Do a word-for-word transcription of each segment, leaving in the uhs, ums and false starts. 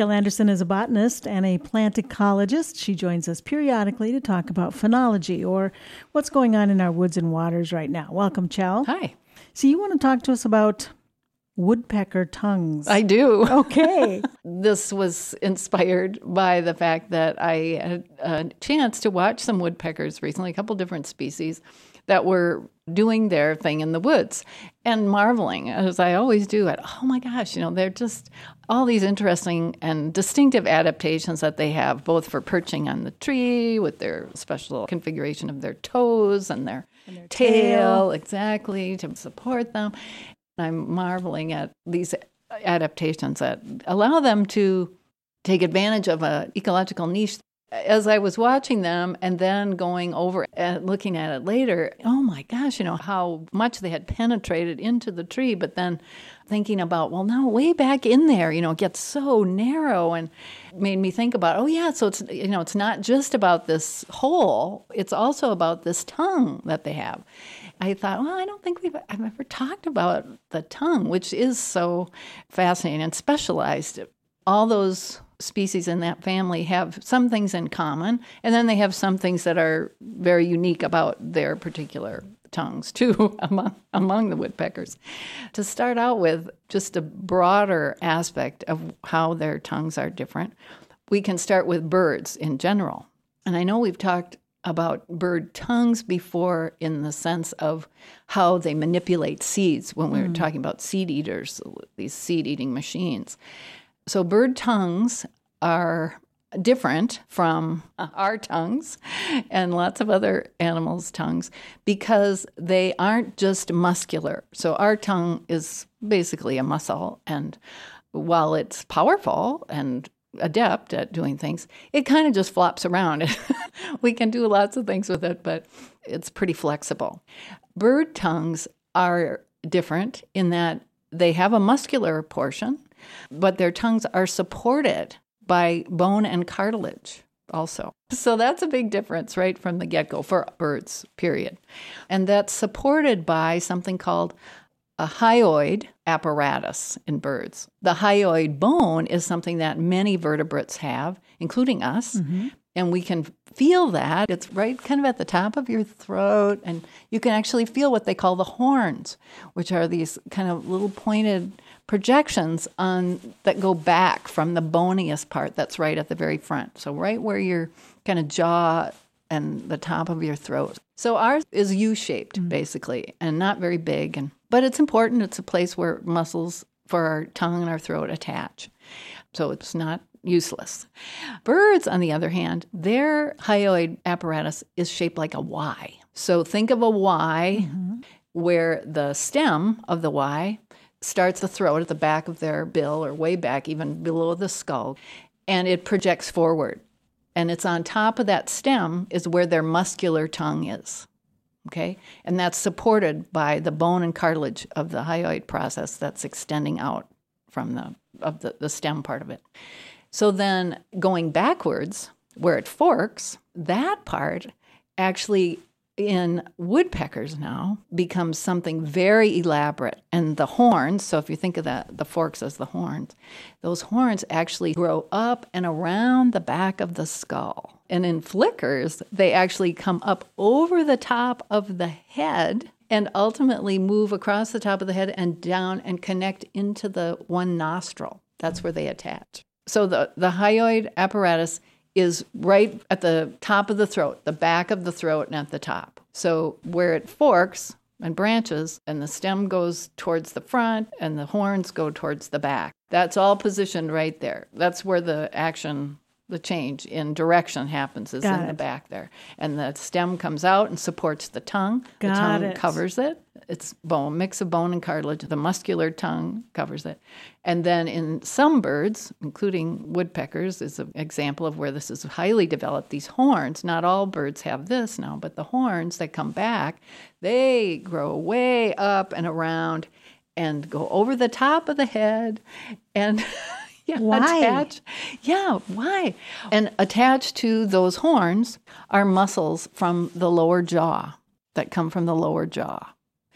Jill Anderson is a botanist and a plant ecologist. She joins us periodically to talk about phenology, or what's going on in our woods and waters right now. Welcome, Jill. Hi. So you want to talk to us about woodpecker tongues. I do. Okay. This was inspired by the fact that I had a chance to watch some woodpeckers recently, a couple different species that were doing their thing in the woods and marveling, as I always do, at, oh my gosh, you know, they're just all these interesting and distinctive adaptations that they have, both for perching on the tree with their special configuration of their toes and their, and their tail, tail, exactly, to support them. I'm marveling at these adaptations that allow them to take advantage of an ecological niche. As I was watching them and then going over and looking at it later, oh my gosh, you know, how much they had penetrated into the tree, but then thinking about, well, now way back in there, you know, it gets so narrow, and made me think about, oh yeah, so it's, you know, it's not just about this hole, it's also about this tongue that they have. I thought, well, I don't think we've I've ever talked about the tongue, which is so fascinating and specialized. All those species in that family have some things in common, and then they have some things that are very unique about their particular tongues, too, among, among the woodpeckers. To start out with just a broader aspect of how their tongues are different, we can start with birds in general. And I know we've talked about bird tongues before in the sense of how they manipulate seeds when we were mm. talking about seed eaters, these seed-eating machines. So bird tongues are different from our tongues and lots of other animals' tongues because they aren't just muscular. So our tongue is basically a muscle, and while it's powerful and adept at doing things, it kind of just flops around. We can do lots of things with it, but it's pretty flexible. Bird tongues are different in that they have a muscular portion, but their tongues are supported by bone and cartilage also. So that's a big difference right from the get-go for birds, period. And that's supported by something called a hyoid apparatus in birds. The hyoid bone is something that many vertebrates have, including us, mm-hmm. and we can feel that. It's right kind of at the top of your throat, and you can actually feel what they call the horns, which are these kind of little pointed projections on that go back from the boniest part that's right at the very front. So right where your kind of jaw and the top of your throat. So ours is U-shaped, mm-hmm. basically, and not very big, and but it's important. It's a place where muscles for our tongue and our throat attach. So it's not useless. Birds, on the other hand, their hyoid apparatus is shaped like a Y. So think of a Y mm-hmm. where the stem of the Y starts the throat at the back of their bill or way back, even below the skull, and it projects forward. And it's on top of that stem is where their muscular tongue is. Okay, and that's supported by the bone and cartilage of the hyoid process that's extending out from the of the, the stem part of it. So then going backwards, where it forks, that part actually in woodpeckers now becomes something very elaborate. And the horns, so if you think of that, the forks as the horns, those horns actually grow up and around the back of the skull. And in flickers, they actually come up over the top of the head and ultimately move across the top of the head and down and connect into the one nostril. That's where they attach. So the, the hyoid apparatus is right at the top of the throat, the back of the throat and at the top. So where it forks and branches and the stem goes towards the front and the horns go towards the back, that's all positioned right there. That's where the action, the change in direction happens is Got in it. the back there. And the stem comes out and supports the tongue. Got the tongue it. covers it. It's bone, mix of bone and cartilage. The muscular tongue covers it. And then in some birds, including woodpeckers, is an example of where this is highly developed. These horns, not all birds have this now, but the horns that come back, they grow way up and around and go over the top of the head and yeah, why? attach. Yeah, why? And attached to those horns are muscles from the lower jaw that come from the lower jaw.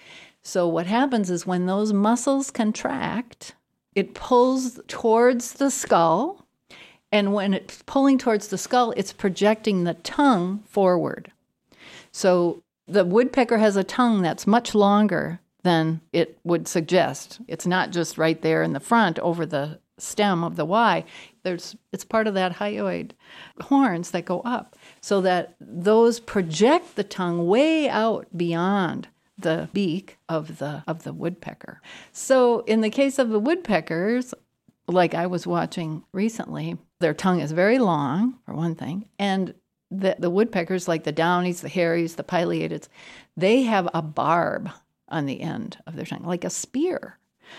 So what happens is when those muscles contract, it pulls towards the skull And when it's pulling towards the skull, it's projecting the tongue forward. So the woodpecker has a tongue that's much longer than it would suggest. It's not just right there in the front over the stem of the Y. There's it's part of that hyoid horns that go up, so that those project the tongue way out beyond the beak of the of the woodpecker. So in the case of the woodpeckers, like I was watching recently, their tongue is very long, for one thing, and the, the woodpeckers, like the downies, the hairies, the pileateds, they have a barb on the end of their tongue, like a spear.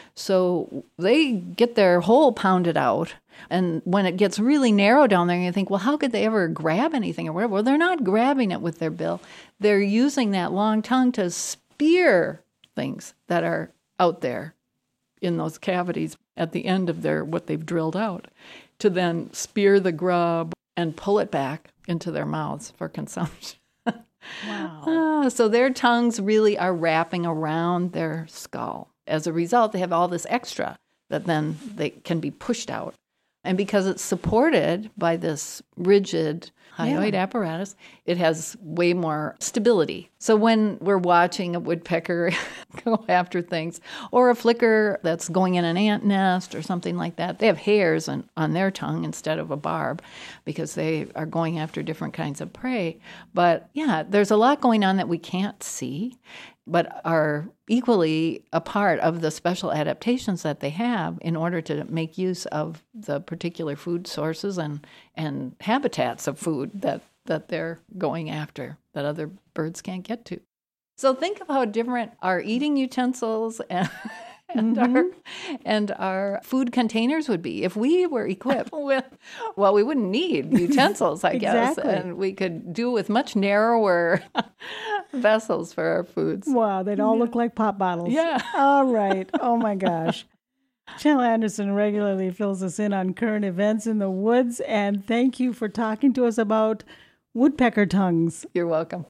So they get their hole pounded out, and when it gets really narrow down there, you think, well, how could they ever grab anything or whatever? Well, they're not grabbing it with their bill. They're using that long tongue to spear things that are out there in those cavities at the end of their what they've drilled out, to then spear the grub and pull it back into their mouths for consumption. Wow. Ah, so their tongues really are wrapping around their skull. As a result, they have all this extra that then they can be pushed out. And because it's supported by this rigid hyoid yeah. apparatus, it has way more stability. So when we're watching a woodpecker go after things, or a flicker that's going in an ant nest or something like that, they have hairs on, on their tongue instead of a barb because they are going after different kinds of prey. But yeah, there's a lot going on that we can't see, but are equally a part of the special adaptations that they have in order to make use of the particular food sources and, and habitats of food that, that they're going after that other birds can't get to. So think of how different our eating utensils and, and, mm-hmm. our, and our food containers would be if we were equipped with, well, we wouldn't need utensils, I exactly. guess, and we could do with much narrower vessels for our foods. Wow, they'd all yeah. look like pop bottles. Yeah. All right. Oh, my gosh. Jill Anderson regularly fills us in on current events in the woods, and thank you for talking to us about woodpecker tongues. You're welcome.